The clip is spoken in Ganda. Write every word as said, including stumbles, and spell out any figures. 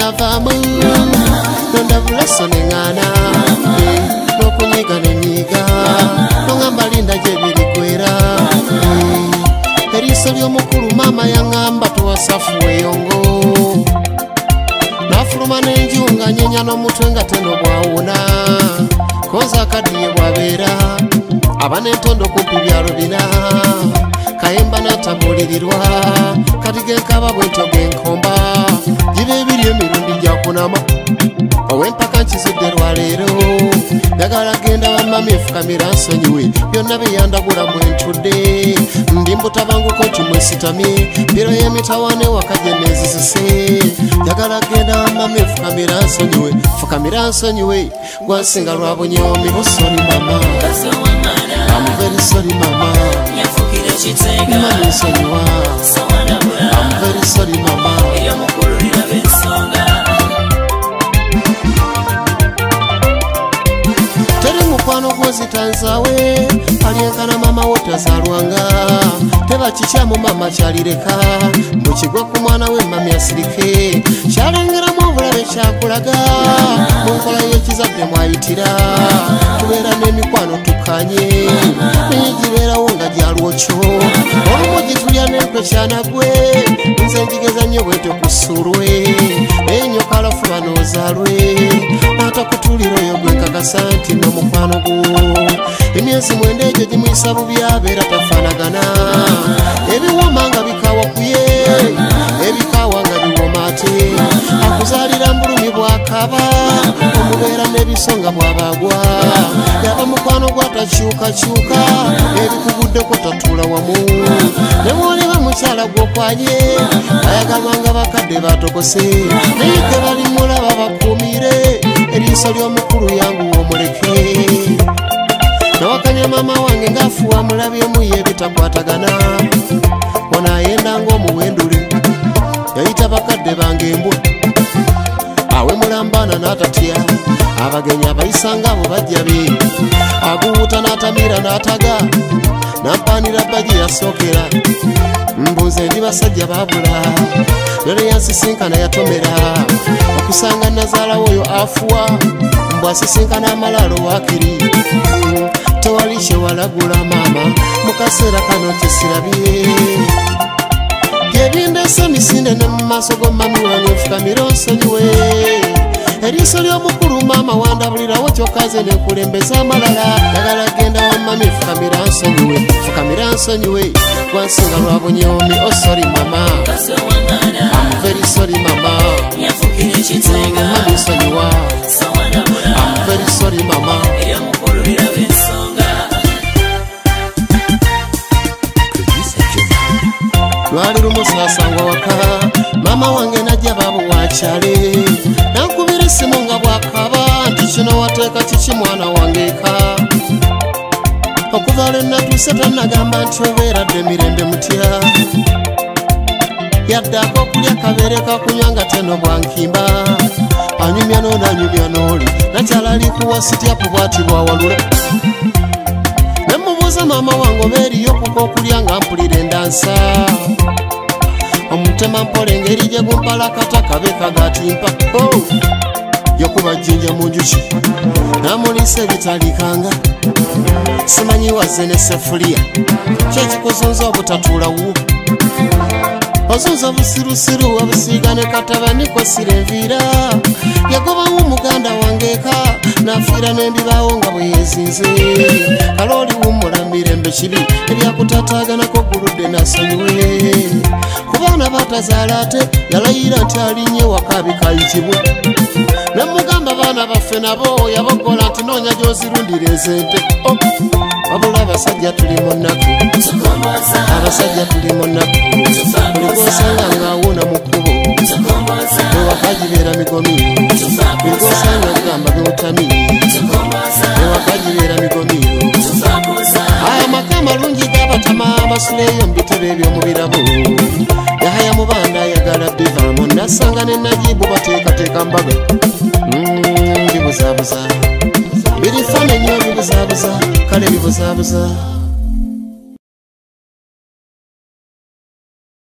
navamu nondavula so neŋŋaana n'okunyiga nenyiga noŋŋamba linda gye biri gwera eriiso ly'omukulu maama yaŋŋamba towasafu weyongo nafuluma n'enjunga nyenya n'omutwe nga teno bwawuna koza akadiye bwabeera aba n'entondo kumpi byalo bina kayemba n'atamulirirwa kati genkaba bwentyo genkomba giba ebiri emirundi gyakunama owempaka nkizudde lwaleero njagala genda bamami efukamira nsonyiwe byonna byeyandagula mwentudde ndi mbutabanguko kimwesitamye biro y'emitawaana ewaka gye neezizise njagala genda bamami efukamira nsonyiwe fukamira nsonyiwe gwansinga lwa bunyomi busoli mama I'm very sorry mama mama nsonyiwa I'm very sorry mama teri mukwano gwozitanzawe alyenkana mama wotazalwanga teba kikyamu mama kyalireka mbukigwa ku mwana we mami asirike kyalengeramu obulabe kyakulaga mu nkola y'ekizadde mwayitira tubeera n'emikwano tukanye naye gibeerawo nga gyalwokyo olumu gitulya n'empwe kyanagwe nze njigeza nnyo bwetyo kusulwe naye nyoka alafu banoozalwe n'atakutulira oyo gwe nkakasa nti n'omukwano gwo emyezi mwenda egyo gimuyisa bubi abeera tafaanagana ebiwoma nga bikawa kuye ebikawa nga biwoma ate akuzaalira mbulumi bwakaba omubeera n'ebisonga bwabagwa yaba mukwano gwatakyukakyuka ebikuguddeko tatuula wamu ne bwoliba mukyala gwokwanye ayagalwanga bakadde batokose naye ge bali mulaba bakuumire eriiso ly'omukulu yangu omuleke nawakanya mama wange ng'afuwa mulabyemu ye bitakwatagana wanaayenda ng'omuwendule yayita bakadde bange embwa awe mulambana n'atatya abagenyi abayisanga abo bajja be aguwuta n'atamira n'ataga n'ampanira bagi yasookera mbuze ndi basajja babula none yansisinkana yatomera okusanga nazaalawo oyo afuwa mbw asisinkana amalaalo waakiri tewali kyewalagula maama mu kaseera kano kyesirabye byebindese misinde ne mu maaso g'omumami wange nfukamira onsonyiwe eriiso ly'omukulu maama wandabulirawo kyokkaze nenkulembeza amalala njagala genda wamumami fukamira nsonyiwe fukamira nsonyiwe gwansinga lwa bunyomi osori mama I'm very sorry mama mami nsonyiwa I'm very sorry mama lwali lumusasangwa waka mama wange najja babu wakyale nankubira essimu nga bwakaba nti kino wateeka kiki mwana wangeeka okuva lwe natuuse tannagamba nti obeeradde mirembe mutya yaddako okulya kabere kakunywa nga teno bwankimba anyumya noonanyumya nooli nakyala alikuwa sityapu bwati bwawalula nemubuuza maama wange oba eriyo kuko okulya nga mpulira endansa omutema mpola engeri gye gumpalakata kabe kagatimpa oh! yokuba jjinja mu njuki namulisa ebitalikanga simanyi wazze ne sefuliya kyekikuzunza obutatuulawo ozunza busirusiru wabusiiga ne katabaniko sirenviira yagobawo omuganda wangeeka nafiira n'embibaawo nga bwe yeezinze kale oliwummula mirembe kibi ebyakutataganako guludde nasonyiwe ku baana batazaala ate yalayira nti alinnye waka bikayitibwe nemugamba baana baffe nabo yabogola nti noonya gy'ozirundira ezente wabula abasajja tuli mu nnaku abasajja tuli mu nnaku buli gwosanga ng'awuuna mu kkubo ewaka gibeera migomiiro buli gwosanga gamba geutami ewaka gibeera migomiiro aya maka amalungi g'abatama amasuleeyo mu bitebe eby'omu birabo yahaya mubanda ayagala bivaamu nasanga ne najibu bateekateeka mbaga bibuzaabuza birifaananyi bibuzaabuza kale bibuzaabuza